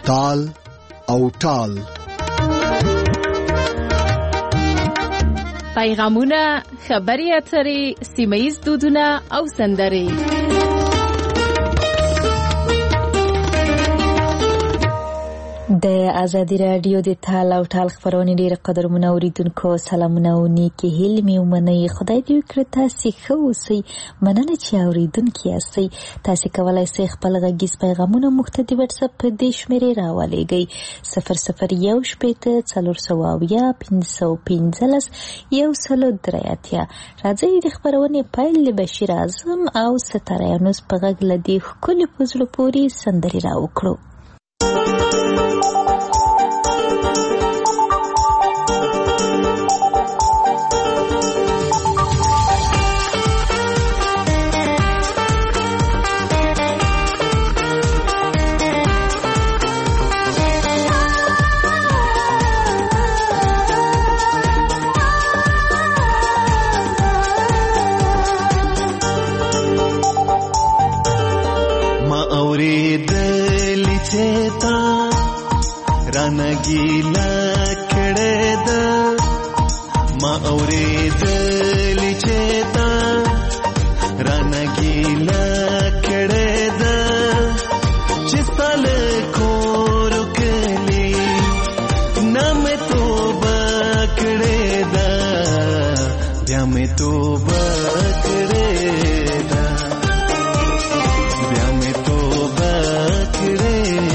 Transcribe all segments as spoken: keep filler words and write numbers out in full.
تال او ټال. پیغامونه، خبري اترې، سیمه‌ییز دودونه او سندرې. د ازادي راډیو د تال او ټال خبرونه ډېر قدرمنو اوریدونکو سلامونه او نیکی هیلې مې ومنئ. خدای دې وکړي تاسې ښه اوسئ. مننه چې اوریدونکي یاستئ. تاسې کولی شئ خپل غږیز پیغامونه موږ ته د وټساپ په دې شمېرې راولېږئ: صفر صفر یو شپېته څلور سوه اویا پنځه سوه پنځلس یو سلو درې اتیا. راځئ د خپرونې پیل له بشیر اعظم او ستاره یونس په غږ له دې ښکلې په زړه پورې سندرې راوکړو. गीला कड़े दा मा औरे दली चेता राना गीला कड़े दा चिस्तल को रुकली ना मैं तो बकड़े दा ब्या में तो बकड़े दा ब्या में तो बकड़े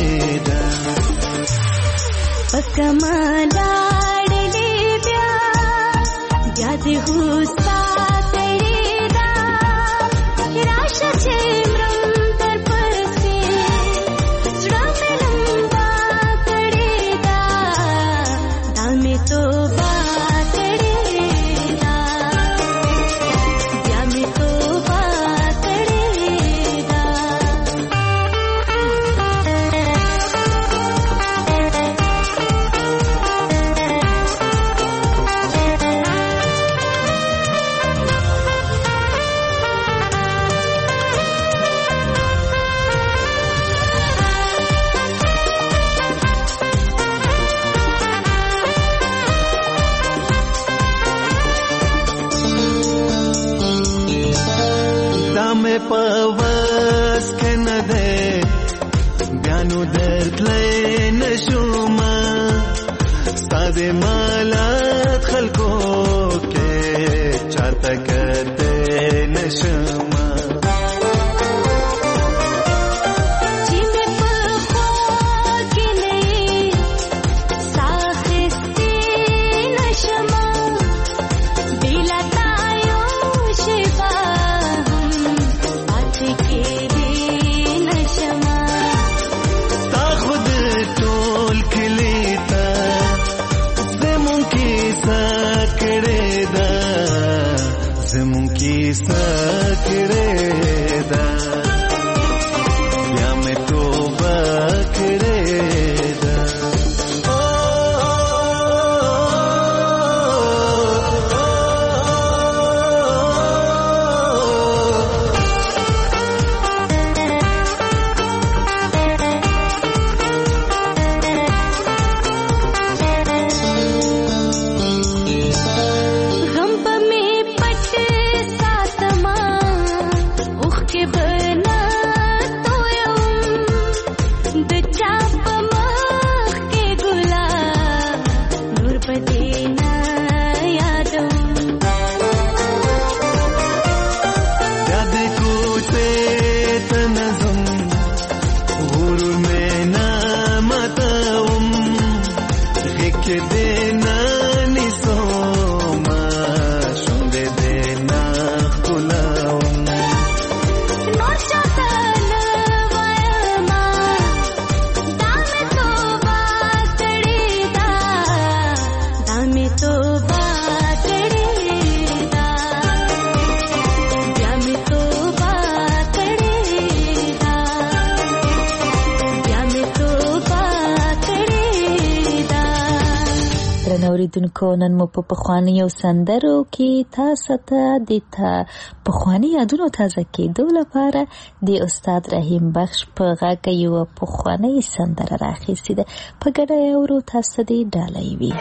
कमाला डले ब्या याद हुस्ता तेरेदा राशा छे मृम तर परसे श्रम लंबा कड़ेदा दामे तो बात कड़ेदा ब्या में तो बात कड़ेदा में पवस के न दे ब्यानु दर्दले नशुमा सादे माला खलको के चाहता करते नशुमा sakre اوریدونکو نن مو په پخواني او سندرو کې تاسو ته د پخواني یادونو تازه کېدو لپاره د استاد رحیم بخش په غږ یو پخواني سندره راخیستې ده. په ګډه یې اورو، تاسو دې ډالۍ وي.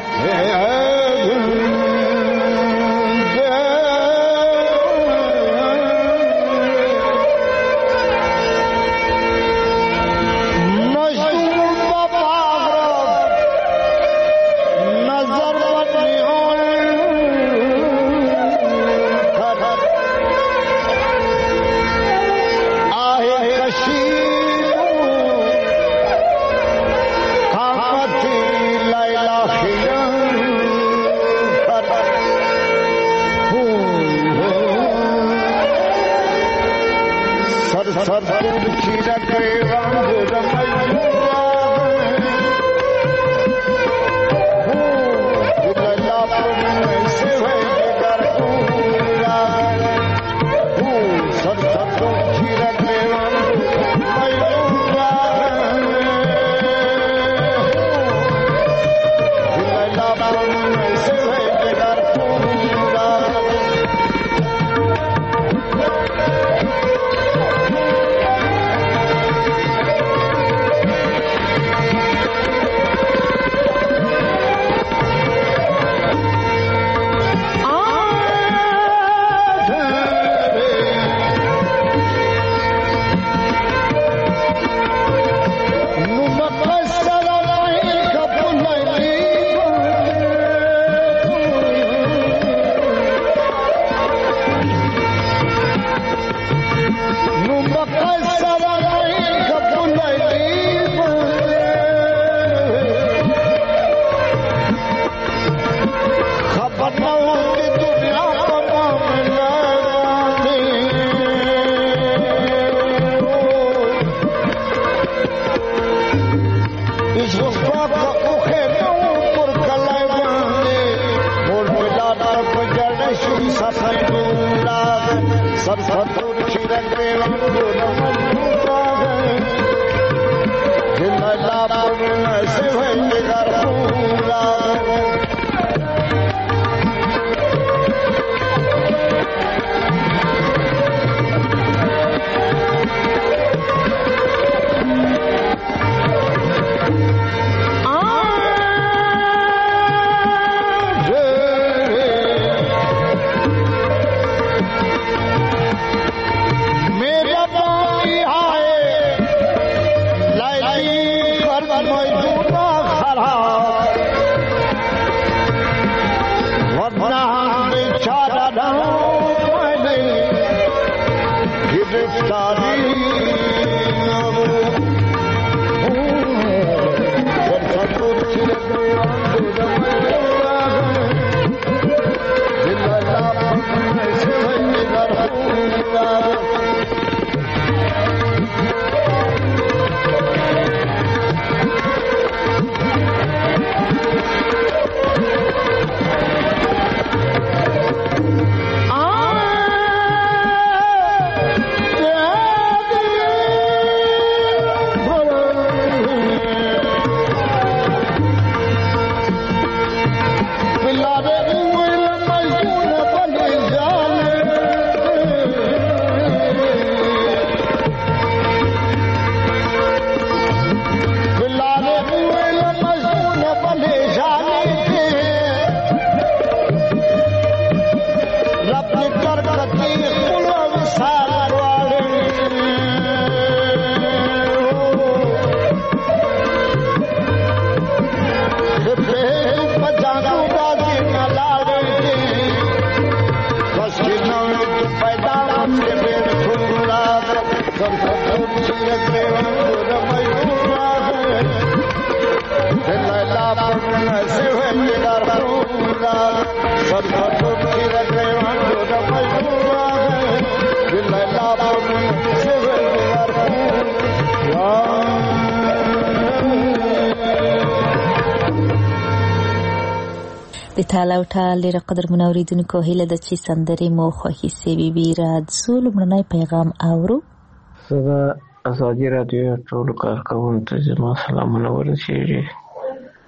د تالاو ټال ډېر قدرمن اوریدونکو هیله ده چې سندرې مو خوښې سوي وي. راځو لومړنی پیغام اورو. زه د ازادي راډیو ټولو کارکوونکو ته زما سلامونه ورسیږي.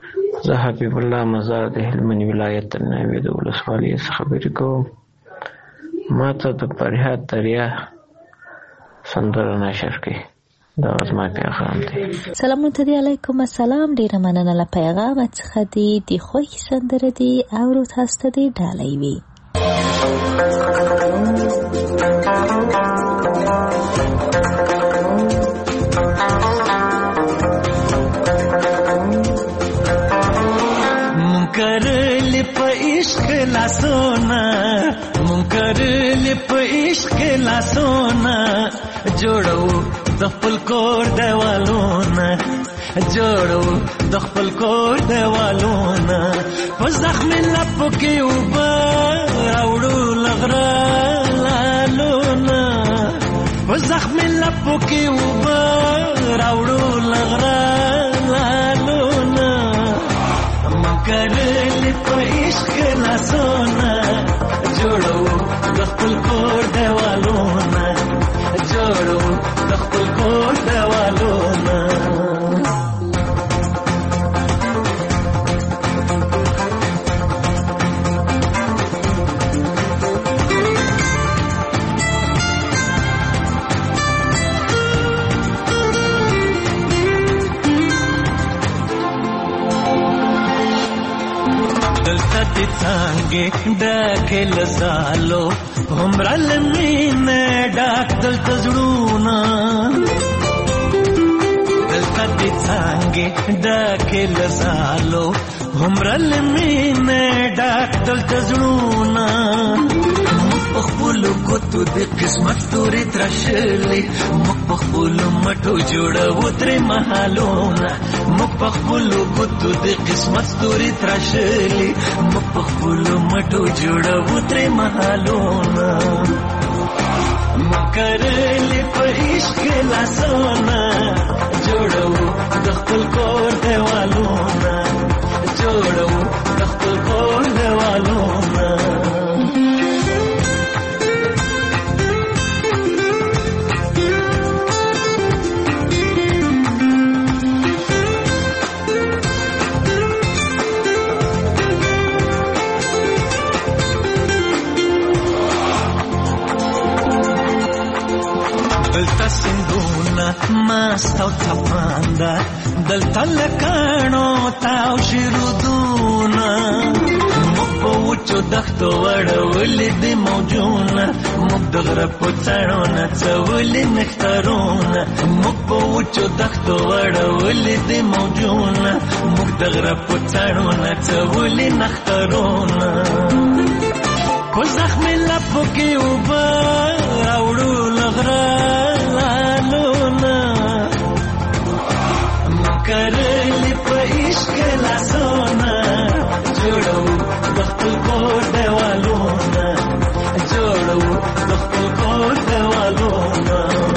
زه حبیب الله مزار د هلمند ولایت ناوې د ولسوالۍ څخه خبرې کوم. ما ته د فریاد دریا سندره نشر کړي. دا زما پیغام دی. سلامونه دی علیکم السلام. ډیره مننه له پیغام څخه دی. د خوښي سندره دی اورو تاسو ته دی ډالۍ وي. منکرل په عشق لاسونه منکرل په عشق لاسونه جوړو د خپل کور دیوالونه جوړو د خپل کور دیوالونه په زخم لپو کې اوبه راوړو لغره لالونه په زخم لپو کې اوبه راوړو لغره لالونه منکرل په عشق لاسونه جوړو د خپل کور دیوالونه جوړو د خپل کور دیوالونه دلته څنګه ډکه لزالو همرا لمینه ډاک دلته زړونه دلته څنګه ډکه لزالو همرا لمینه ډاک دلته زړونه خپل کوتو د قسمت تورې ترشلې مخ په خپل مټو جوړو ترې محالونه مخ په خپل کوتو د قسمت تورې ترشلې مخ په خپل مټو جوړو ترې محالونه مکرلې په عشق لاسونه جوړو د خپل کور دیوالونه جوړو د خپل کور دیوالونه دلتا سندونا ماستا و تپاندا دلتا لکانو تاو شیرودونا مو وچو دختو وڑولی دی موجونا مو دغر پوچانونا چولی نختارونا مو وچو دختو وڑولی دی موجونا مو دغر پوچانونا چولی نختارونا کو زخم لپو کی اوبا راوڑو لغرا لالونا مکرلی پا عشق لاسونا جوڑو دخپل کور دیوالونا جوڑو دخپل کور دیوالونا.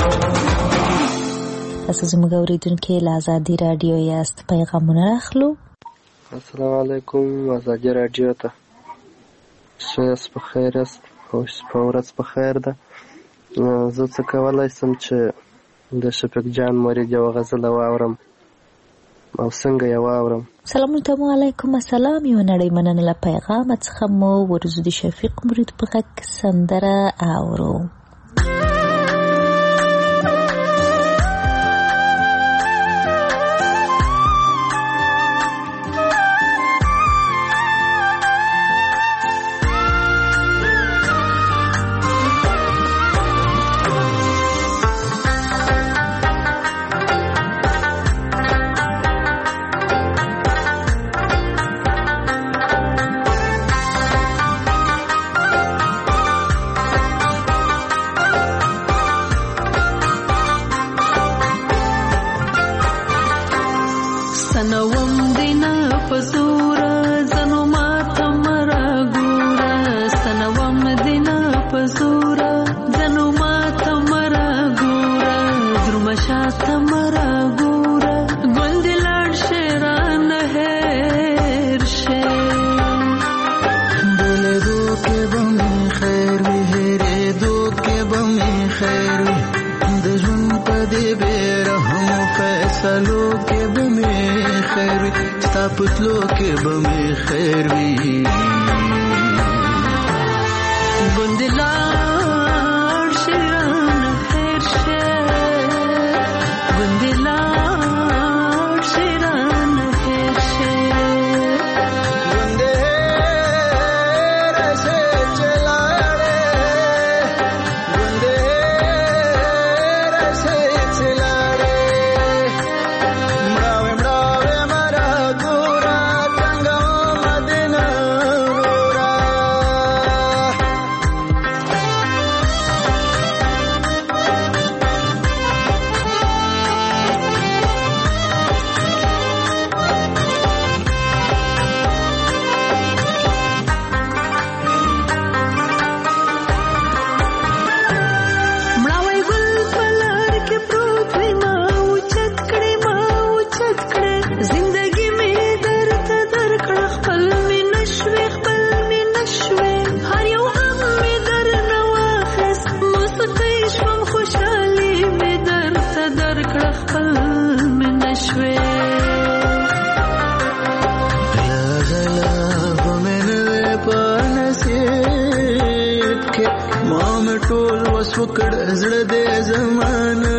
تاسو زموږ اورېدونکي له ازادي راډیو یاست. پیغامونه راخلو. السلام علیکم. ازادي راډیو ته شایست په خیر است او شپه ورځ په خیر ده. زه څه کولی شم چې د شفیق جان مرید یوه غزله واورم او څنګه یې واورم؟ سلامونه علیکم السلام. یو نړۍ مننه له پیغامه څخه مو ورځو د شفیق مرید په غږ سندره اورو. خیر وی هره دو کې به می خیر وی د ژوند په دې بې رحمو فیصلو کې به مې خیر وي ستا په تلو کې به مې خیر وي ګوندې لاړ شي رانه هېر شي ګوندې لاړ شي رانه هېر شي ګوندې هېره شي چې لاړې ګوندې هېره شي چې لاړې مړاوې مړاوې مره ګوره څنګه مدینه وروره مړاوی ګل په لار کې پروت وي ما اوچت کړې ما اوچت کړې زندګي مې درته درکړه خپل مې نشوې خپل مې نشوې هر یو غم مې درنه واخیست موسیقۍ شوم خوشحالي مې درته درکړه خپل مې نشوې غلا به مې نه وې په نصیب کې ما مې ټول وس وکړ زړه دې زمانه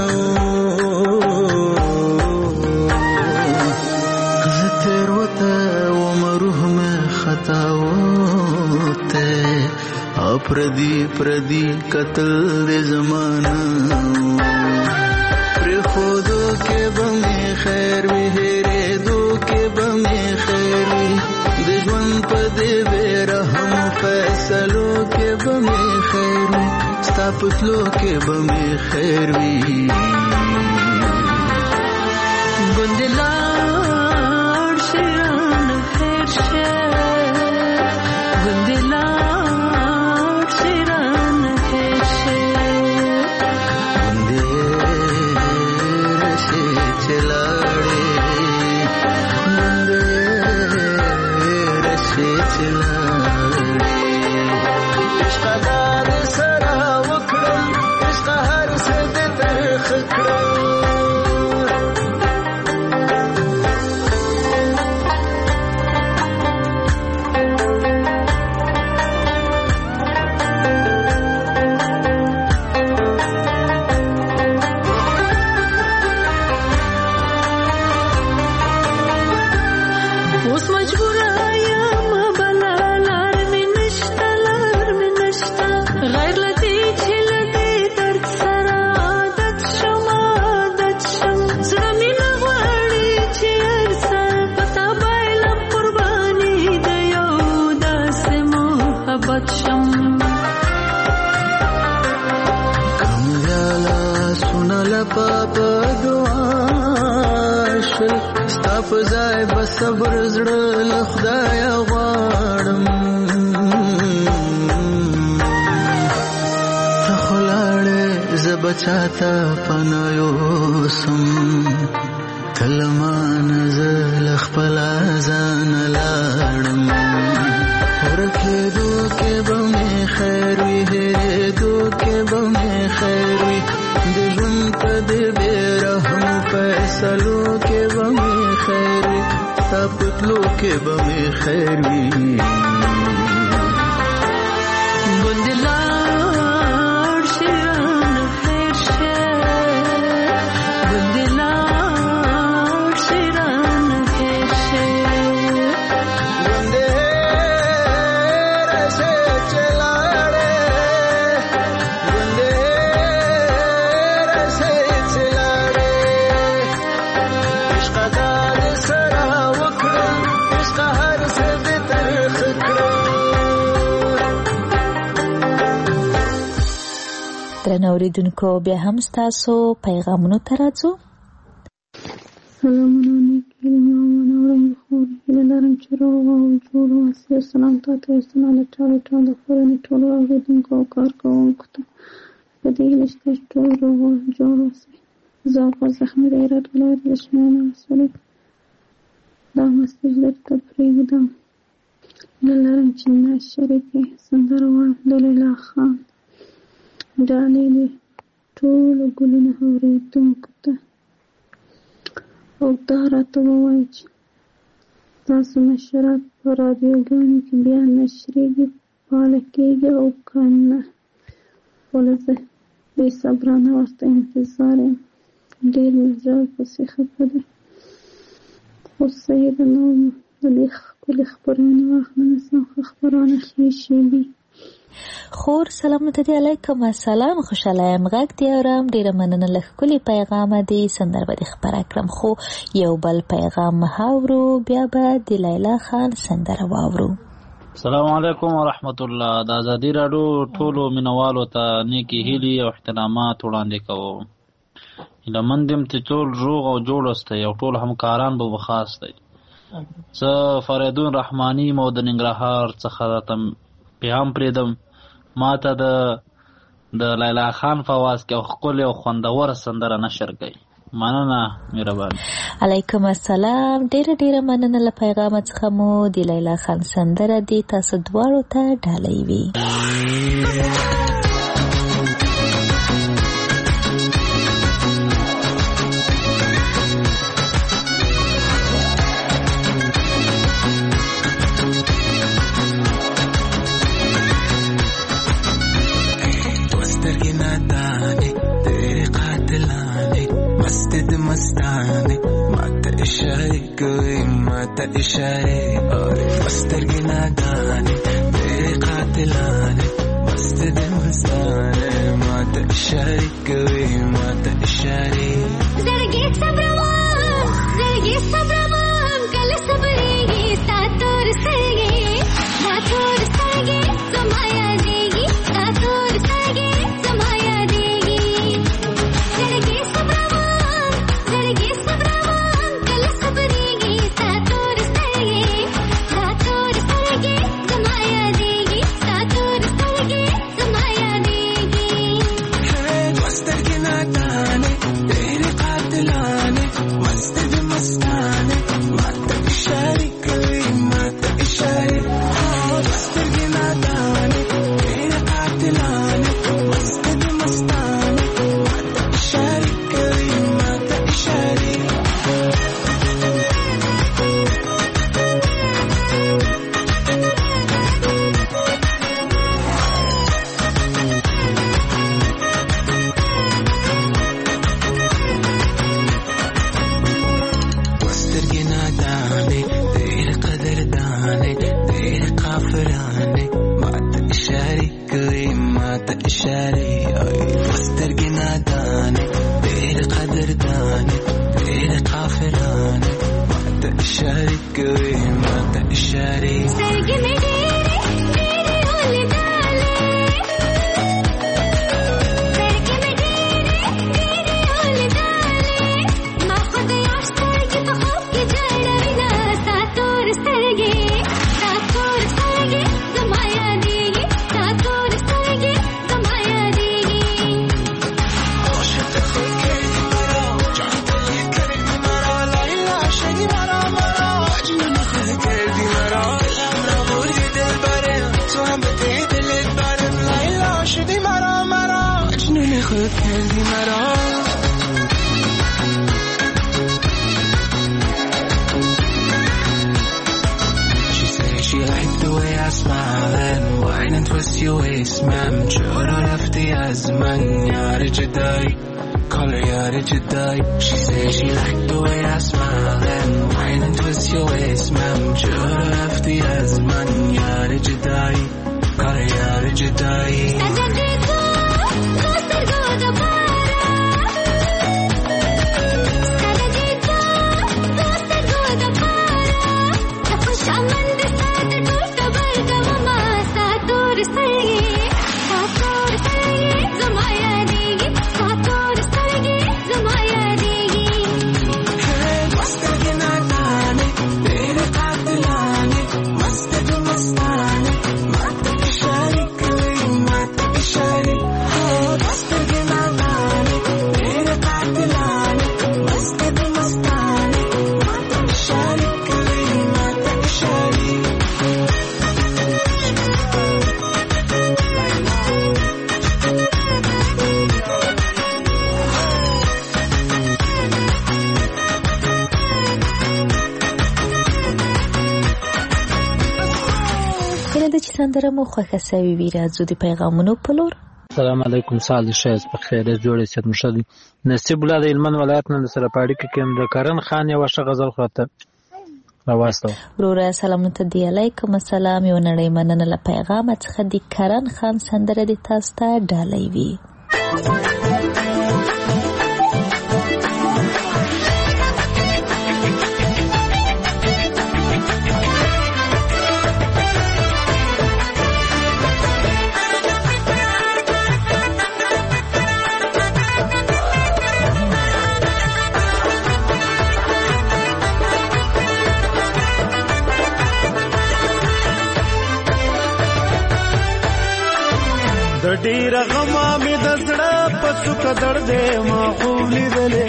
زه تېروته وم روح مې خطا وته او پردي پردي قتل دې زمانه پرېښودو کې به مې خیر وي هېرېدو کې به مې خیر وي د ژوند په دې بې رحمو فیصلو کې به مې خیر وي ستا په تلو کې به مې خیر وي ګوندې لاړ شي رانه هېر شي ګوندې لاړ شي رانه هېر شي ګوندې هېره شي چې لاړې ګوندې هېره شي چې لاړې عشقه دا دې سره وکړم عشقه هر څه دې ترخه کړم اوس مجبوره یم بله لار مې نشته لار مې نشته غیر له دې چې له دې درد سره عادت شم عادت شم زړه مې نه غواړي چې هر سر په تا بایلم قرباني د یو داسې محبت شم کمزاله سونه لپا په دعا شل ستا په ځای به صبر زړه له خدایه غواړم ته خو لاړې زه به چاته پناه یوسم ته له مانه زه له خپله ځانه لاړم ورکېدو کې به مې خیر وي هېرېدو کې به مې خیر وي د ژوند په دې بې رحمو فیصلو کې به مې خیر وي ستا په تلو کې به مې خیر وي ګوندې لاړ شي رانه هېر شي ګوندې لاړ شي رانه هېر شي ګوندې هېره شي چې لاړې ګوندې هېره شي چې لاړې عشقه دا دې سره وکړم عشقه هر څه دې ترخه کړم درنو اوریدونکو بیا هم ستاسو پیغامونو ته راځو سلامونه نیکې مامونه وړم خور هیله لرم چې روغ او جوړ اوسئ سلام تاته یوسنا له ټاله ټول د کورنۍ ټولو اورېدونکو او کارکوونکو ته په دې هیله چې تاسو ټول روغ او جوړ اوسئ زه غوث احمد هرات ولایت د شمال ولسوالۍ دا مسیج درته پرېږدم هیله لرم چې ناز شریفې سندره وایم د لیلا خان ډالۍ دې ټولو ګلونو اورېدونکو ته او دا راته ووایه چې تاسو نشرات په رادیوګانو کې بیا نشریږي، فعاله کېږي او که نه، ولې زه بې صبرانه ورته انتظار یم. ډېر مې زړه پسې خفه دی، خو څه یې ده نو د دې ښکلې خپرونې وخت نه نیسم. ښه خپرونه ښې شېبې. خور سلامونه ته دې. علیکم السلام. خوشحاله یم غږ دې اورم. ډېره مننه له ښکلي پیغامه دې سندره به دې خپره کړم، خو یو بل پیغام اورو بیا به د لیلا خان سندره واورو. السلام علیکم ورحمت الله. د ازادي راډیو ټولو مینوالو ته نیکې هیلې او احترامات وړاندې کوم. هیله مند یم چې ټول روغ او جوړ اوسئ او ټول همکاران به خاص دی. زه فریدون رحماني مو د ننګرهار څخه راته پیغام پرېږدم. ما ته د د لیلا خان په آواز کې ښکلې او خوندوره سندره نشر کړئ. مننه، مهرباني. علیکم السلام. ډېره ډېره مننه له پیغامه څخه مو د لیلا خان سندره دې تاسو دواړو ته ډالۍ وي. مستانه ماته اشاره کوي، ماته اشاره اور مسترګې نادانه تیرې قاتلانه مست دې مستانه ماته اشاره کوي، ماته اشاره. زړګي صبروان زړګي صبروان کله صبرېږي ستا تور سترګې ستا تور سترګې زما یادېږي ستا تور سترګې زما یادېږي. زړګي صبروان زړګي صبروان کله صبرېږي ستا تور سترګې ستا تور سترګې زما یادېږي ستا تور سترګې زما یادېږي. دوه سترګې نادانې تیرې قاتلانې مست دې مستانې ماته اشارې کوي، ماته اشارې. دوه سترګې نادانې تیرې قاتلانې مست دې مستانې ماته اشارې کوي، ماته اشارې. سترګې نادانې ډېرې قدردانې ډېرې قافرانې ماته اشارې کوي، ماته اشارې. سترګې نادانې ډېرې قدردانې ډېرې قافرانې ماته اشارې کوي، ماته اشارې. سترګې مې ډېرې ډېرې ولیدلې سترګې مې ډېرې ډېرې ولیدلې ما خو د یار سترګې په خوب کې جړوینه ستا تور سترګې ستا تور سترګې زما یادېږي ستا تور سترګې زما یادېږي. عاشق خود کردی مرا جان دلی کردی مرا لیلا شدی مرا مرا مجنون خود کردی مرا دلم را بردی دلبره تو هم بده دلت برم لیلا شدی مرا مرا مجنون خود کردی مرا. She said she liked the way I smile and wine and twist your waist, ma'am. چرا رفتی از من یار جدایی کار یار جدایی. She said she liked the way I smile and wine and twist your waist, ma'am. چرا رفتی از من یار جدایی کار یار جدایی. سجدی تو دوستر گود پارا سجدی تو دوستر گود پارا نخوش آمند سات گفت برگم ما ستا تور سترګې ستا تور سترګې زما یادېږي ستا تور سترګې زما یادېږي. دوه سترګې نادانې ډېرې قاتلانې مست دې مستانې ماته اشارې کوي، ماته اشارې. سندره مو خوښه سوي وي. راځو د پیغامونو په لور. السلام علیکم. سال شایز په خیر جوړې سید مشدي نصیب الله د هلمند ولایت نه سره پاړی کې کوم د کرن خان یو ښه غزل خاطر راوستو. ورور سلام ته دی علیکم السلام. یو نړۍ مننه له پیغام څخه د کرن خان سندره د تاسو ته ډالۍ وي. د ډیر غما می د زړه پڅو کډړ دې ما خوب لیدلې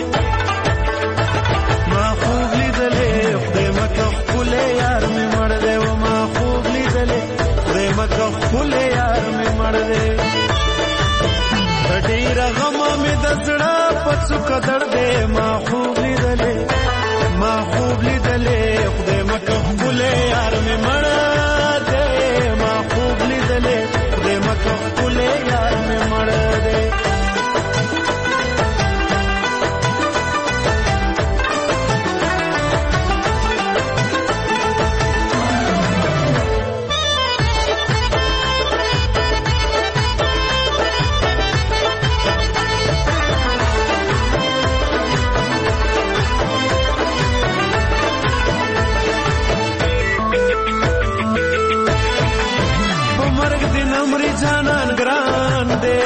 ما خوب لیدلې خدای مکه خپل یار می مړ دې و ما خوب لیدلې خدای مکه خپل یار می مړ دې د ډیر غما می د زړه پڅو کډړ دې ما خوب لیدلې ما خوب لیدلې خدای مکه خپل یار می مړ دې ما خوب لیدلې خدای مکه خپل یار می مړ دې جانان ګران دې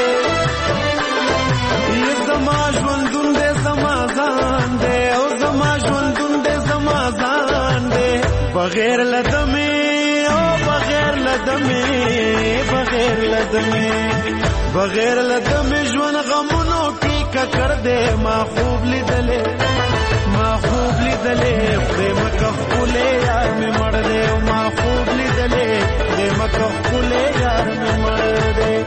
یې زما ژوندون دې زما ځان دې او زما ژوندون دې زما ځان دې بغیر لدمه او بغیر لدمه بغیر لدمه بغیر لدمه ژوند غمونو کې ککړ دې ما خوب لیدلې ما خوب لیدلې خدای مکه خپل یار می مړ دې ما خوب لیدلې خدای مکه خپل یار می مړ دې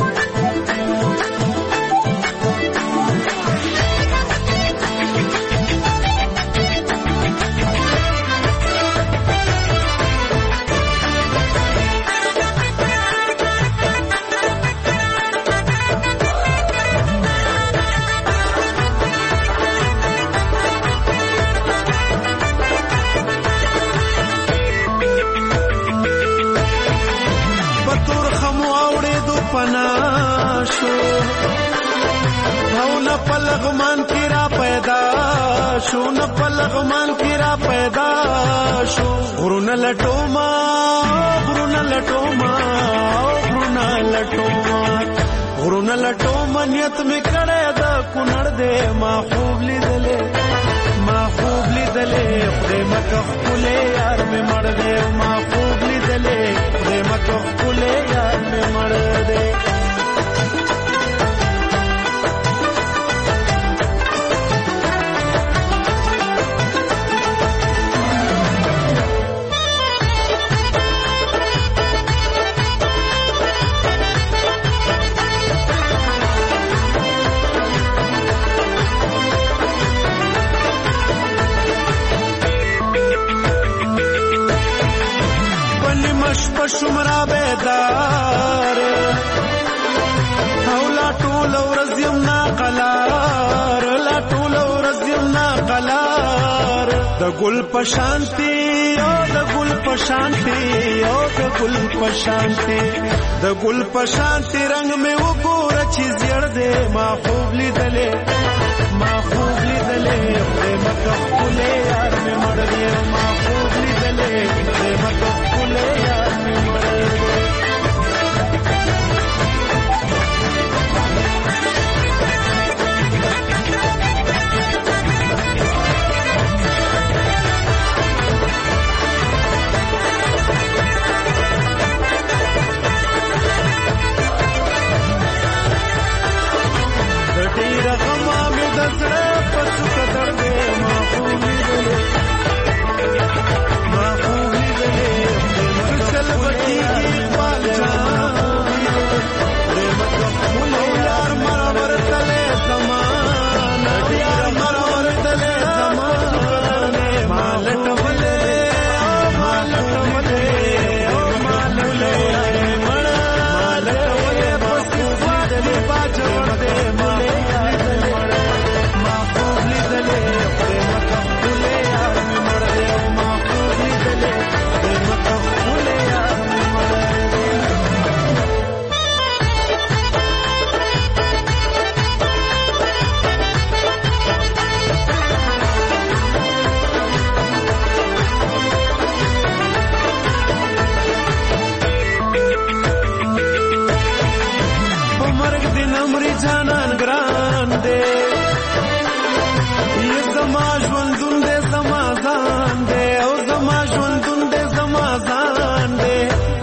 پناشو او نه پلغمان کی را پیدا شو نه پلغمان کی را پیدا شو غرونه لټوما غرونه لټوما غرونه لټوما غرونه لټوما نیت می کړه دا کونړ دې ما خوب لیدلې ما خوب لیدلې خدای مکه خپل یار می مړ دې ما خوب لیدلې خدای مکه خپل یار می مړ دې شمرا بیدار او لا ټول ورځ یم نا قلار لا ټول ورځ یم نا قلار د ګل پشانتی او د ګل پشانتی او د ګل پشانتی د ګل پشانتی رنگ می وګور چې زیړ دې ما خوب لیدلې ما خوب لیدلې خدای مکه خپل یار می مړ دې ما خوب لیدلې خدای مکه خپل یار می مړ دې ډېر غما مې د زړه په څوکه درده ما خوب لیدلې ما خوب لیدلې کل بکیږي اقبال جان مولو یار مرا ورتلې زمان یار مرا ورتلې زمان ما لټولې ما لټولې ما لټولې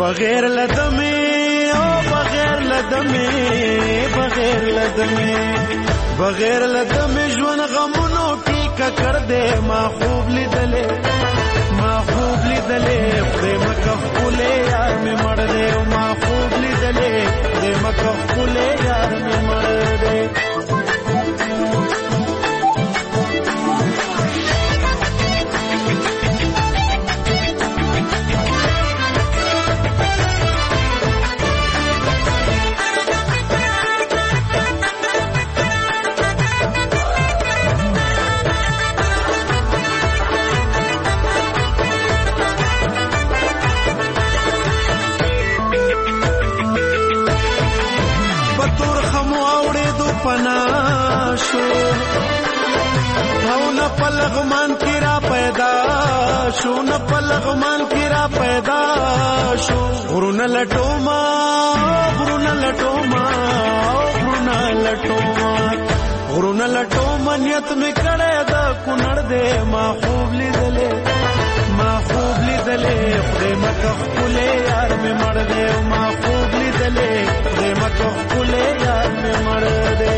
بغیر لدمه او بغیر لدمه بغیر لدمه بغیر لدمه ژوند غمونو کې ککړ دې ما خوب لیدلې ما خوب لیدلې خدای مکه خپلې یار مې مړ دې ما خوب لیدلې خدای مکه خپلې یار مې مړ دې پناشو او نه پلغمان کی را پیدا شو نه پلغمان کی را پیدا شو غرون لټوما غرون لټوما غرون لټوما غرون لټوما نیت می کړه دا کونړ دې ما خوب لیدلې ما خوب لیدلې خدای مکه خپلې یار می مړ دې ما خوب لیدلې خدای مکه خپلې یار می مړ دې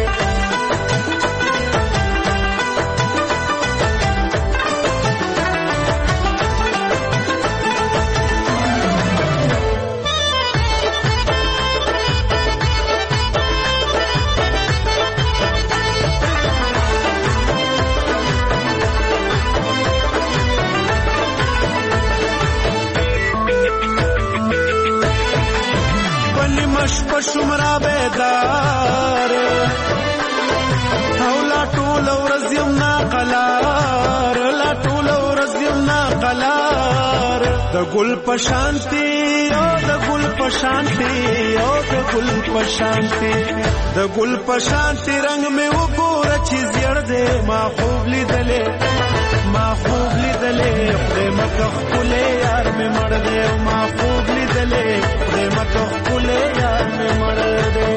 شمرا بیدار او لا ټول ورځ یم نا قلار لا ټول ورځ یم نا قلار د ګل پشانتی او د ګل پشانتی او د ګل پشانتی د ګل پشانتی رنگ می وګور چې زیړ دې ما خوب لیدلې ما خوب لیدلې خدای مکه خپلې یار می مړ دې ما خوب لیدلې خدای مکه خپلې یار می مړ دې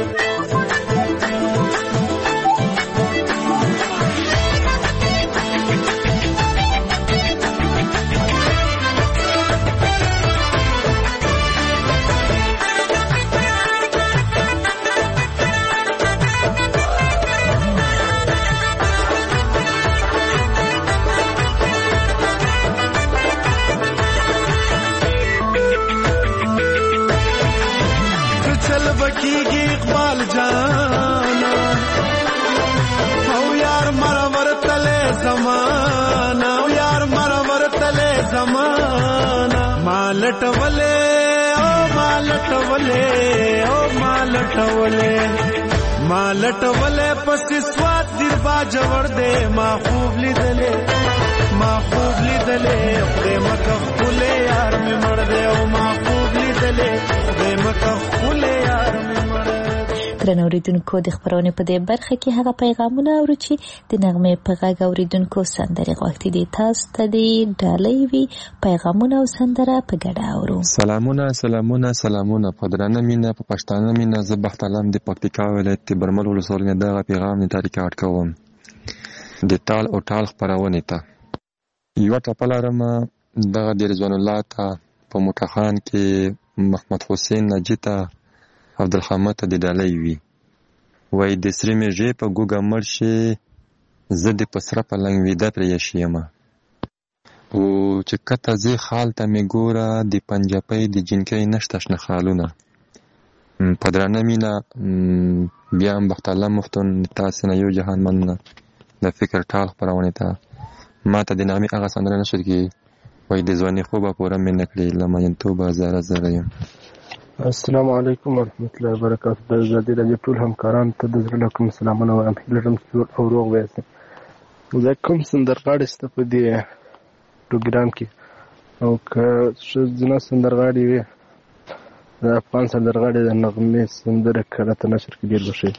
بکیږي اقبال جانا او یار مرور تله زمانہ او یار مرور تله زمانہ مالټ ولې او مالټ ولې او مالټ ولې مالټ ولې پس سواد دیر با جوړ دې ما خوب لیدلې ما خوب لیدلې خدای مکه خپلې یار مې مړ دې او ما خوب لیدلې خدای مکه خپلې یار مې مړ دې. درنو اوریدونکو د خبرونې په دې برخه کې هغه پیغامونه اورو چې د نغمې په غږ اوریدونکو سندرې غوښتي دي. تاسو ته د ډالۍ وي پیغامونه او سندره په ګډه اورو. سلامونه سلامونه سلامونه په درنه مینه په پښتانه مینه زه بخت علم د پکتیکا ولایت برمل ولسوالۍ دغه پیغام نه تاریخ اټکوم د تال او ټال خبرونه ته یو ټاپه لرم دغه د رضوان الله ته په موټخان کې محمد حسین نجیتا عبدالحمد ته د ډالۍ وي وای د سری میږي په ګوګه مرشي زه د پسره په لنګ ویده پرې شیم او چې کته زی خال ته می ګوره د پنجابۍ د جنکۍ نشته شنه خالونه په درنه مینه بیا هم بخت الله مفتون تاسو نه یو جهان مننه د فکر ټال خبرونه ته ما ته د نامي هغه سندره نشر کې وای د ځواني خوبه پوره مې نکړي لمن توبه زره زره یم. السلام علیکم ورحمۃ اللہ وبرکاتہ. د ازادي راډیو ټول همکارانو ته د زړه کوم سلامونه وایم. هیله لرم چې او روغ ویاست. زه کوم سندرغاړی سته په دې پروګرام کې او که ښځینه سندرغاړي وي د افغان سندرغاړي د نغمې سندره کله ته نشر کې ډېر بښي.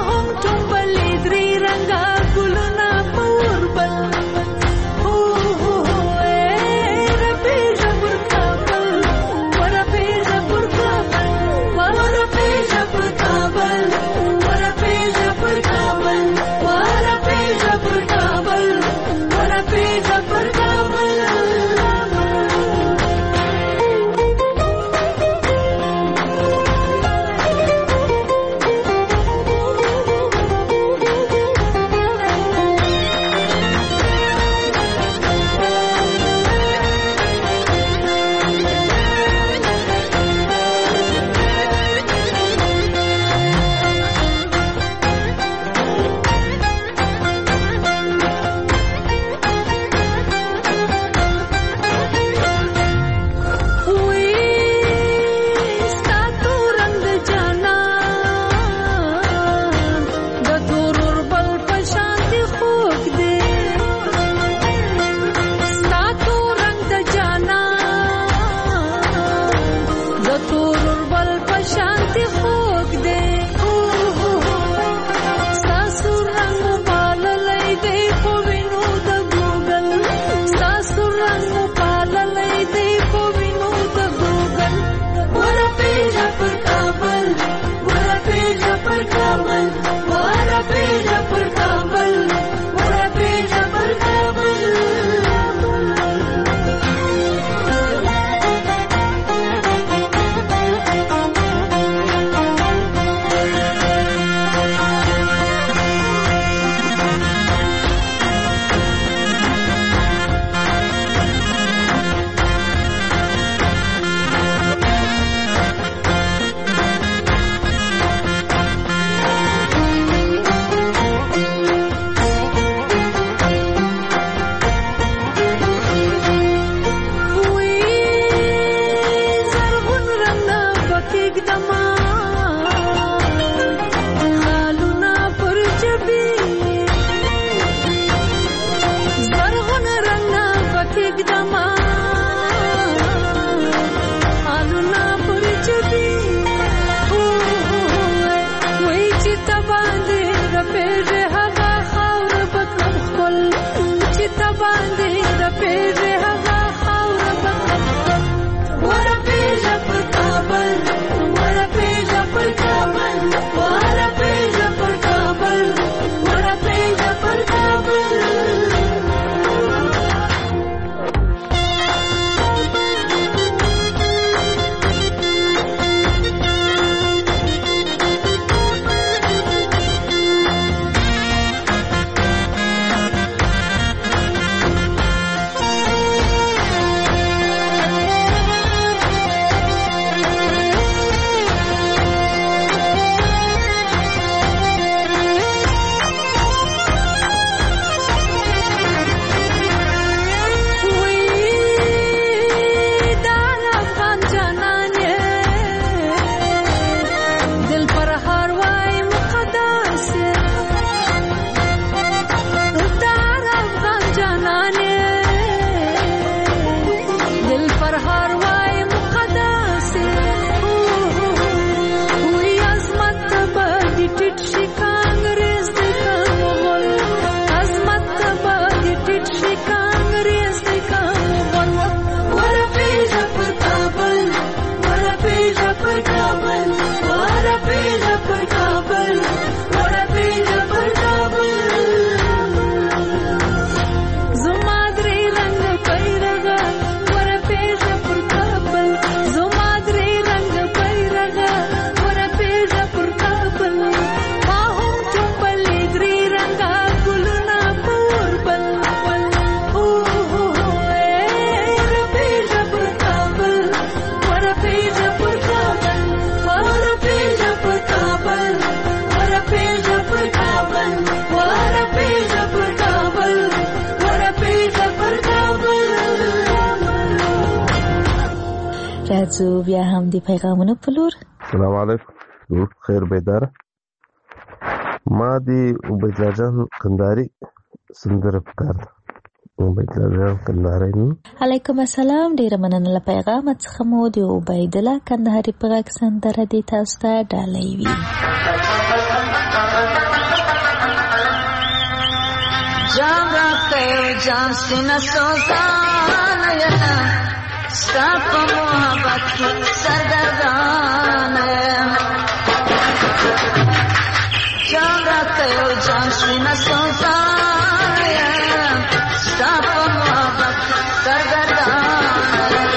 Oh زو بیا هم د پیغامونو په لور. السلام علیکم. روز خیر بیدار. ما دی عبیدالله جان کندهاري سندره پکار ده. عبیدالله جان کندهاري. علیکم السلام. ډیره مننه له پیغام څخه مو د عبیدالله کندهاري په غږ سندره دی تاسو ته ډالۍ وي. جام راته جام سینه سوزان یم ستا په محبت کې سرګردان یم جام راته جام سینه سوزان یم ستا په محبت کې سرګردان یم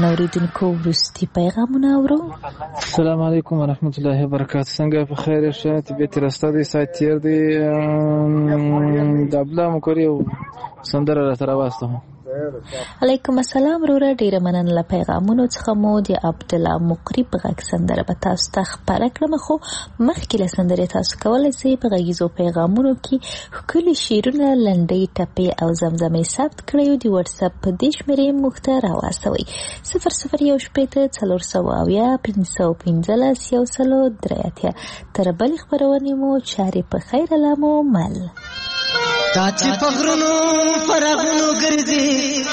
محترمانو اوریدونکو وروستي پیغامونه اورو. السلام علیکم ورحمت الله وبرکاتہ. څنګه په خیر شه؟ طبیعت راسته دی، سات تیر دی. د ابلا مکوري سندره را سره واسطه. علیکم السلام وروره، ډیره مننه له پیغامونو څخه. مو د عبدالله مقری په غږ سندره به تاسو ته خپاره کړم، خو مخکې له سندرې تاسو کولی شئ په غږیزو پیغامونو کې ښکلي شعرونه، لنډۍ، ټپې او زمزمې ثبت کړئ او د واتساپ په دې شمېرې موږ ته راواستوئ: صفر صفر یو شپېته څلور سوه اویا پنځه سوه پنځلس یو سلو درې اتیا. تر بلې خپرونې مو چارې په خیر علامو مل. تا چې په غرونو فرغونو ګرځي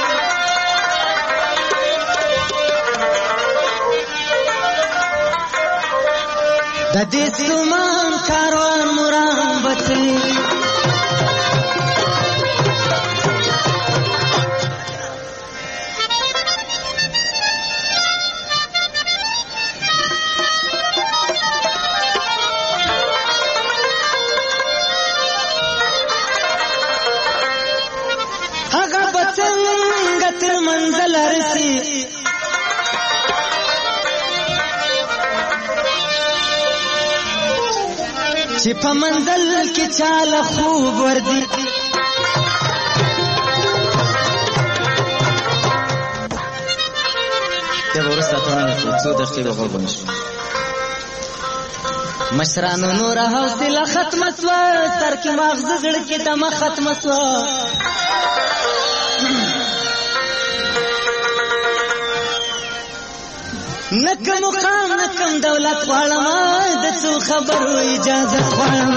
د دې سومان کاروان مرام بچي تر منزل رسی چې په منزل کې چاله خوب وردی ته ورسته ته څو دقیقې وغوړ شو مشرانو نور حوصله ختم سوا سر کې مغز زړه کې دمه ختم سوا نکم مقام نکم دولت غواړم د څو خبرو اجازه غواړم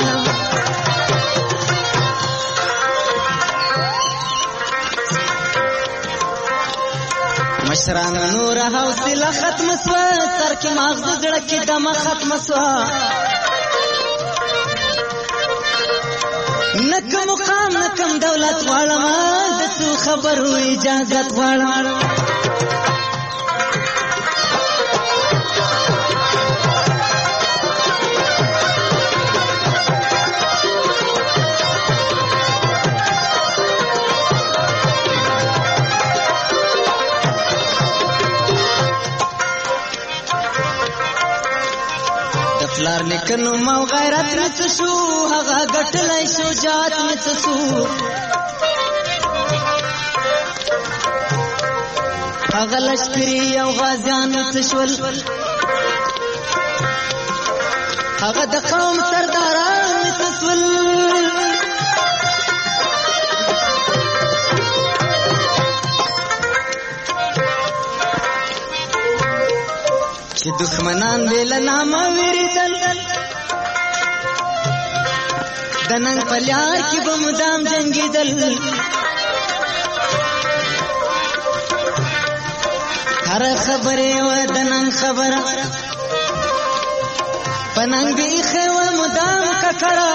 مشران نور حوصله ختم سوا سر کې مغز زړه کې دمه ختم سوا نکم مقام نکم دولت غواړم د څو خبرو اجازه غواړم لار لیکنو مو غیرت نڅ شو هغه غټلای شجاعت نڅ شو هغه لشکري او غازیان نڅ شول هغه د قوم سرداران نڅ شول چې دښمنان ویل نامه ویریدل د نن په لار کې به مدام جنګېدل هر خبرې وه د نن خبره په ننګ به ایښې وه مدام ککره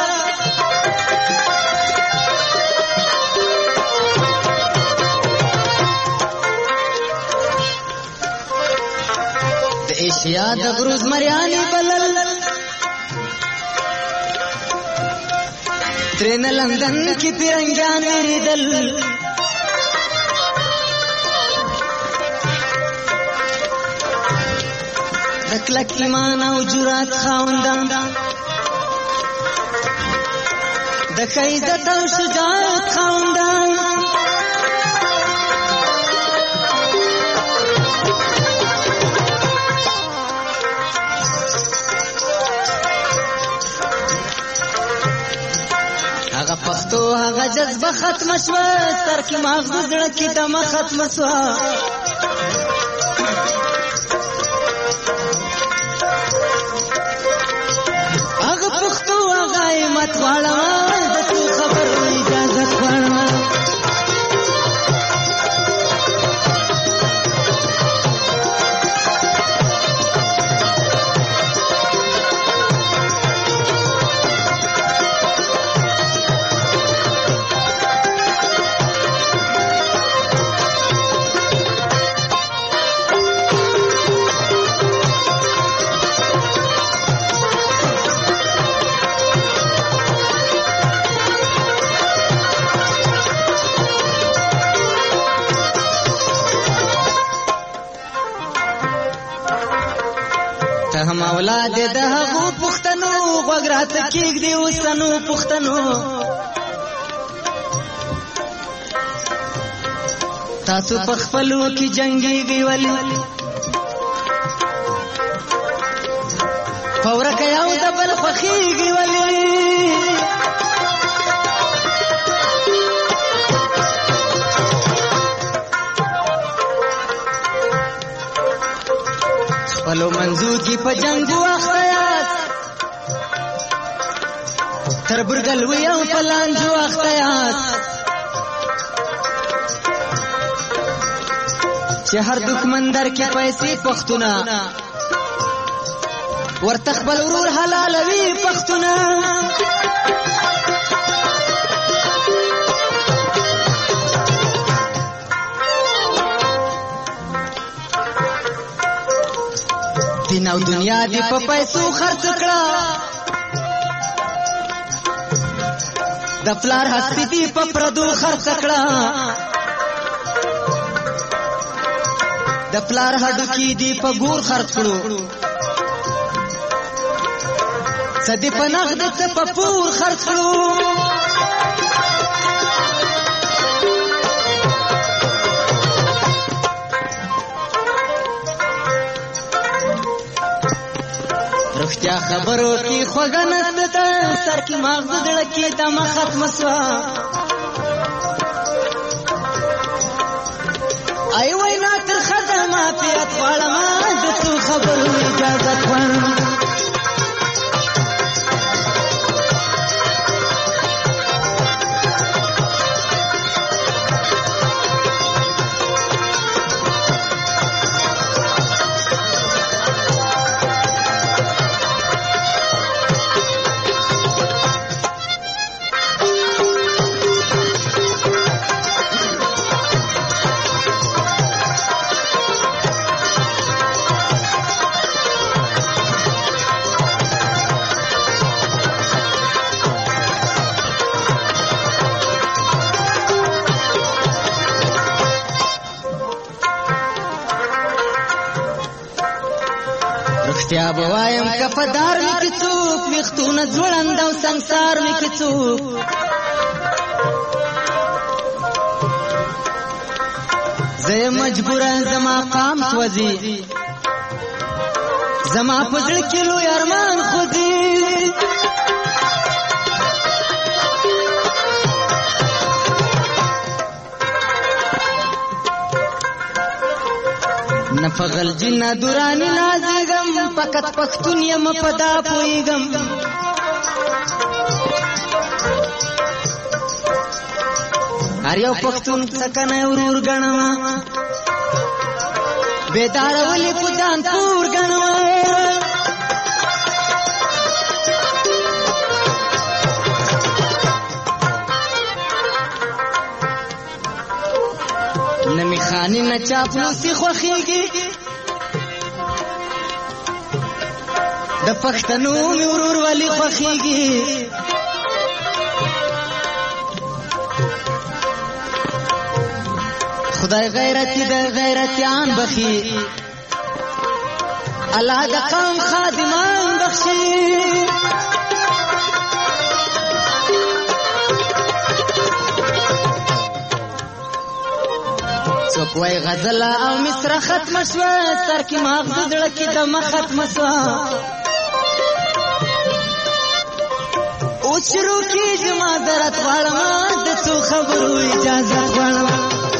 ایشیا د غروز مریانی بلل ترین لندن کی پیرنگان ویریدل د کلک ایمان او جرات خاوندان د ښه عزت او شجاعت خاوندان پښتو هغه جذبه ختم شوه سر کې مغز زړه کې دمه ختم شوه هغه پښتو هغه همت غواړم د څو خبرو اجازه غواړم اولاد د هغو پښتنو غوږ راته کېږدي اوسنو پښتنو تاسو په خپلو کې جنګېږئ ولې په ورکه یو د بل خوښېږي ولې خپلو منځو کې په جنګو اخته یاست تربرګلوي او په لانجو اخته یاست چې هر دښمن در کې پیسې پښتونه ورته خپل ورور حلالوي پښتونه دین او دنیا دی په پیسو خرڅ کړه د پلار هستی دی په پردو خرڅ کړه د پلار هډوکی دی په ګور خرڅ کړو سدی په نغد څه په پور خرڅ کړو رښتیا خبرو کې خوږه نسته سر کې مغز زړه کې دمه ختمه سوه ای وینا ترخه ده معافیت غواړمه د څو خبرو اجازت غواړم رښتیا به وایم کفدار مې کې څوک ویښتونه ځوړند او سنګسار مې کې څوک زه یم مجبوره زما قام سوځي زما په زړه کې لوی ارمان خوځي نه په غلجي نه دوراني نازېږم فقط پښتون یم په دا پوهېږم هر یو پښتون څکنی ورور ګڼم بېداره ولې په ځان پور ګڼم نه مې خاني نه چاپلوسي خوښېږي د پښتنو مې ورور ولې خوښېږي خدای غیرتي د غیرتیان بخي الله د قوم خادمان بخشي څوک وای غزله او مصره ختمه شوه سر کې مغز زړه کې دمه ختمه شوه اوس شروع کېږي ما درد غواړمه د څو خبرو اجازت غواړم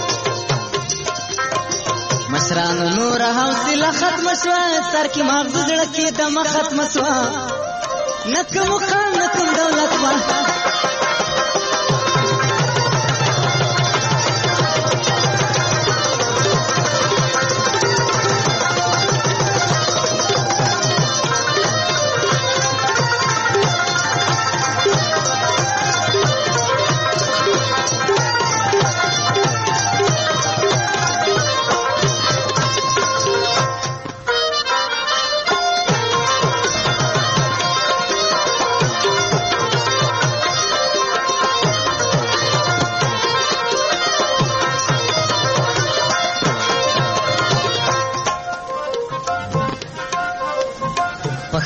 مشرانو نوره حوصله ختمه شوه سر کې مغز زړه کې دمه ختمه شوه نه کوم مقام نه کوم دولت وه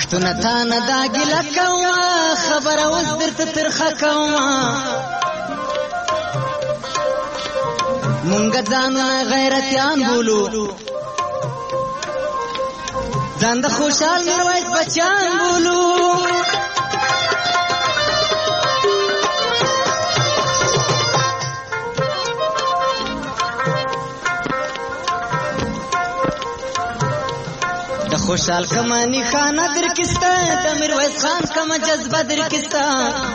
پښتونه تا نه دا ګیله کومه خبره اوس درته ترخه کومه مونږ ځانونه غیرتیان بولو ځان د خوشحال میرویس بچیان بولو د خوشحال کمانی خانه در کستا د میرویس خان کما جذبه در کستا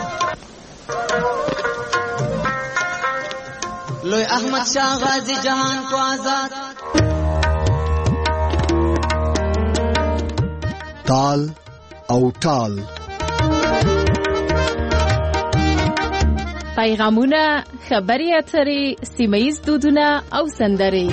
لوی احمد شاه غازی جهان کو آزاد تال او ټال پیغامونه خبري اترې سیمه ییز دودونه او سندرې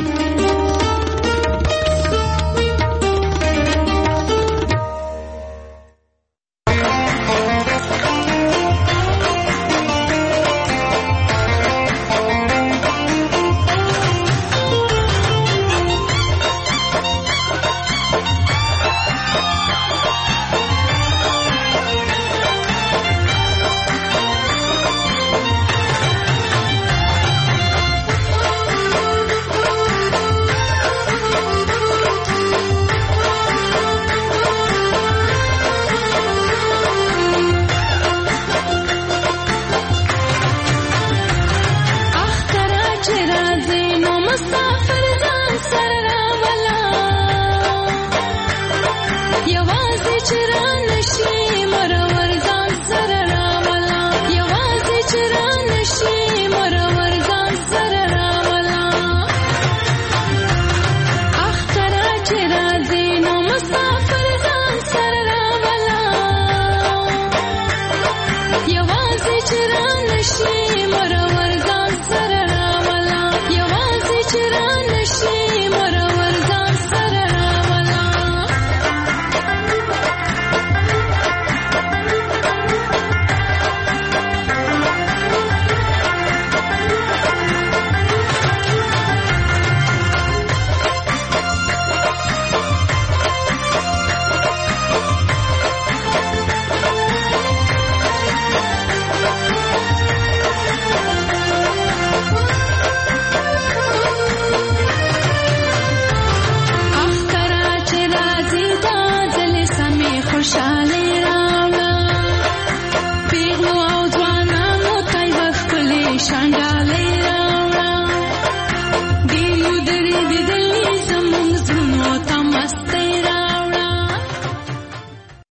خوشحال